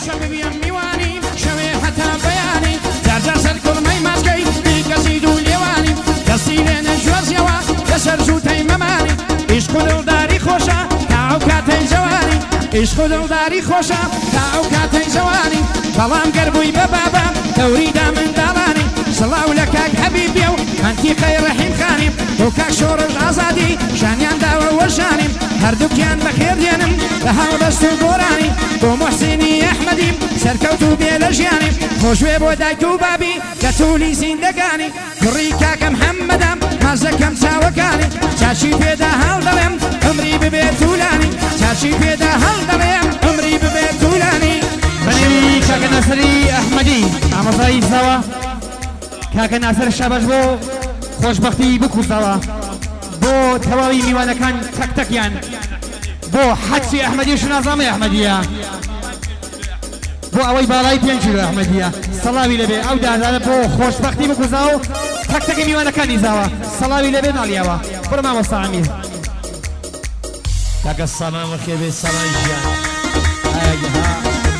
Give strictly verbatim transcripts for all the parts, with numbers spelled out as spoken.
شەم ببیەم میوانی شەوێ هەتا بەیانی جارجار سەر کوڕمەی ماسکەی بیکەسید و لێوانی دەستی لێ نەژوەرزیەوە لەسەر زووتەی مەمانی عیشق و دڵداری خۆشە تا ئەو کاتەی جەوانی عیشق و دڵداری خۆشە تا ئەو کاتەی جەوانی بەڵام گەربووی بە بابا دەوریدا منداڵانی سڵاو لە کاک حەبیبیە و ئەنتیقەی ڕەحیم خانیم بۆ کاک شۆڕژ ئازادی شانیان داوە وەژانیم هەردووکیان بەخێر دێنم لە هەڵدەست و گۆرانی بۆ محسینی ئەحمەدیم سەرکەوت و بێ لە ژیانیم خۆشوێ بۆ دایک و بابی کە توولی زیندەگانی کوڕی کاکە محەممەدام مازەکەم چاوەکانی چاچی پێدا هەڵ دەڵێم ئەمری ببێت توولانی چاچی پێدا هەڵ دەڵێم ئەمری ببێت توولانی بەنێوی کاکە ناسەری ئەحمەدی ئامۆزایی ساوە کاکە ناسەر شەبەش بۆ خۆشبەختی بکوسەوە بۆ تەواوی میوانەکان تەکتەکیان بۆ حەچی ئەحمەدی و شنازامی ئەحمەدیە بۆ ئەوەی باڵای پێنج کیلۆ ئەحمەدیە سەڵاوی لەبێ ئەو دادانە بۆ خۆشبەختی بکوزاوە و تەکتەکی میوانەکانی زاوە سەڵاوی لەبێ ناڵیاوە بڕە مامۆستا ئەمیر کاکە سامان بەخێر بێ سامان ژیان ئاگەها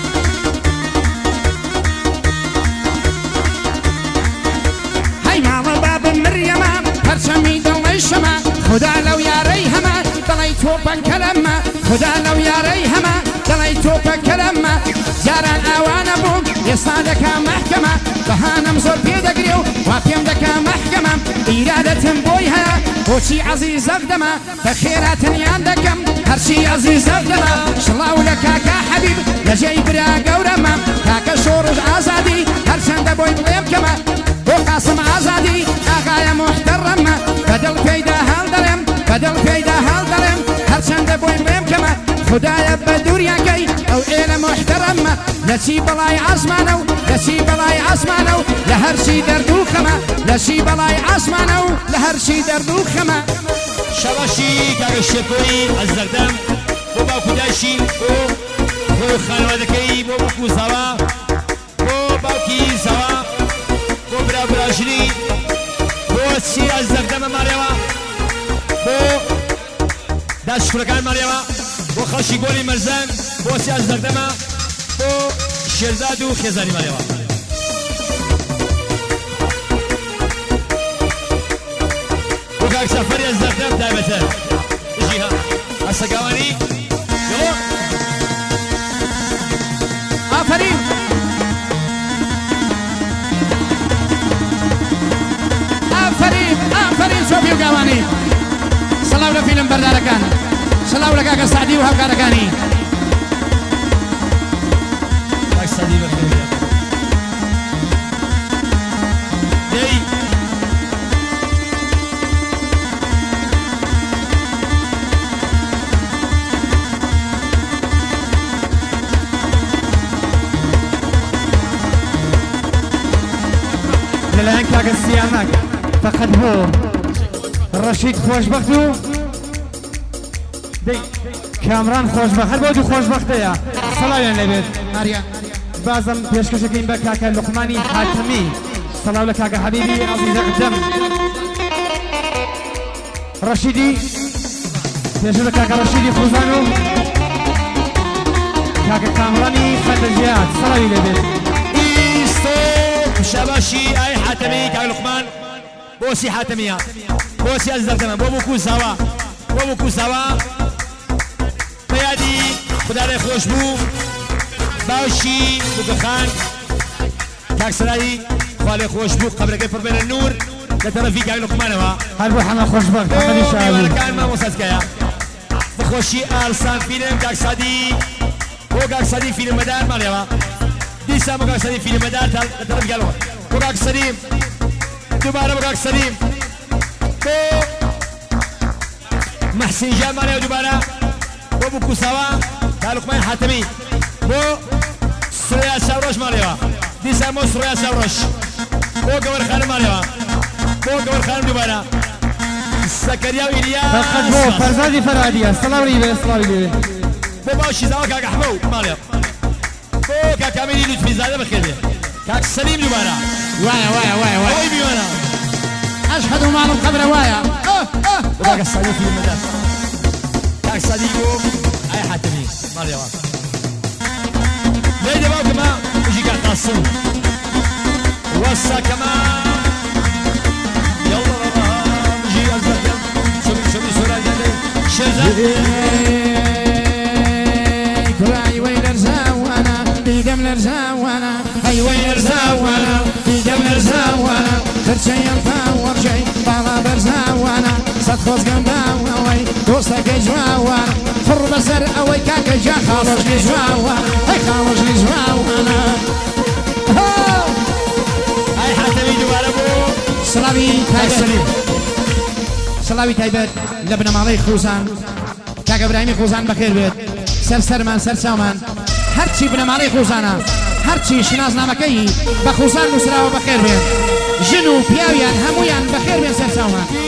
مريما پرچمی دڵی شەمە خدا لەو یارەی هەمە دڵی تۆپەن کەلەمە خدا لەو یارەی هەمە دڵی تۆپەن کەلەمە جاران ئاوانە بووم ئێستا دەکا مەحکەمە بەهانەم زۆر پێدەگرێ و وا پێم دەکا مەحکەمە ئیرادەتم بۆی هەیە بۆچی عەزیزەک دەمە بە خێراتنیان دەکەم هەرچی عەزیزەک دەمە شڵاو لە کاکە حەبیب لەژێی برا گەورەمە کاکە شۆڕژ ئازادی هەرچەندە بۆی بڵێم کەمە بۆ قاسم ئازادی ئاغایە محتەڕەمە بەدڵ پێیدا هەڵدەڵێم بەدڵ پێیدا هەڵدەڵێم هەرچەندە بۆی بڵێم کەمە خدایە بە دووریەکەی ئەو ئێرە محتەڕەمە لەچی بەڵای ئاسمانە و لەچی بەڵای ئاسمانە و لە هەرچی دەردوو خەمە لەچی بەڵای ئاسمانە و لە هەرچی دەردوو خەمە شەباشی کاکە شێکۆی ئەزدەردەم بۆ باوکوداشی بۆ بۆ خانەوادەکەی بۆ بکوزەوە بۆ باوکی زەوە بۆ برا براژنی بۆ چی ئەزدەردەمە ماڵێەوە بۆ داشکورەکان ماڵێەوە بۆ خەڵکی گۆڵی مەرزەن بۆ چی ئەزدەردەمە بۆ شێرزاد و خێزانی ماڵێەوە بۆ کاک سەفەری ئەزدەردەم دایبەتەر دژیها ئەسەگاوانی یۆ ئافەرین ئافەرین ئافەرین سۆفی و گاوانی سەڵاو لە فیلم بەردارەکان سەڵاو لە کاکە سعدی و هاوکارەکانی کاک سعدی بەخێر دەی لەلایەن کاکە سیامەک فقط بۆ ڕەشید خۆشبەخت و دەی کامران خۆشبەخت هەر بۆ دوو خۆشبەختەیە سەڵاویان لەبێت ماریا بازم پێشکەشەکەین بە کاکە لوقمانی حاتمی سەڵاو لە کاکە حەبیبی عەزیزە قدەم ڕەشیدی پێشە لە کاکە ڕەشیدی خوزان و کاکە کامرانی خەندەجیات سەڵاوی لەبێت شباشي اي حاتمي كاك لقمان بوسي حاتمية بوسي أزدردما بو بوكو سوا بو بوكو سوا بيادي خدا لي خوش بو باوشي بوكخان كاك سلاي خوالي خوش بو قبل كيف بين النور لترى في كاك لقمان وا هل بو حنا خوش بخت حمد الشعبي كان ما وصلت كيا بخوشي أرسان فيلم كاك سادي بو كاك سادي فيلم مدار ماليوا ديسا بوكاك سليم في المدار ترى قالوا بوكاك سليم دوباره بوكاك سليم بو محسن جمال دوباره بو بوكو سوا قالوا كمان حاتمي بو سوريا ساوروش ماليوا ديسا مو سوريا ساوروش بو قبر خان ماليوا بو قبر خان دوباره زكريا وإلياس فقط بو فرزادي فرادية السلام عليكم السلام عليكم بو باوشي زاوا كاك حمود ماليوا بو كاك عملي لطفي زاده بخير كاك سليم دوباره وايا وايا وايا وايا وي بيوانا اشهد ما من قبل وايا وكاك السليم في المدار كاك سليم اي حاتمي ماليوا ليدي باوكما بيجي قاعد قاسم وسا كمان يلا بابا بيجي أزرق شوفي شوفي سورة جدي شرزة كراي وين رزاوانا بيدم رزاوانا هاي وين رزاوانا بيدم رزاوانا خرشي الفاور جاي بالا برزاوانا صد خوز قنباونا وي دوستك جواوانا فر بسر اوي كاكا جا خالوش لي جواوانا هاي خالوش لي جواوانا هاي حتى بيدو باربو سلاوي تايبت سلاوي تايبت لبنا مالي خوزان كاكا ابراهيمي خوزان بخير بيت سر سرمان سر سامان هرچی بنەماڵەی خوزانە هەرچی شنازنامەکەی بە خوزان نووسراوە بەخێر بێن ژن و پیاویان هەمویان بەخێر بێن سەر چاومان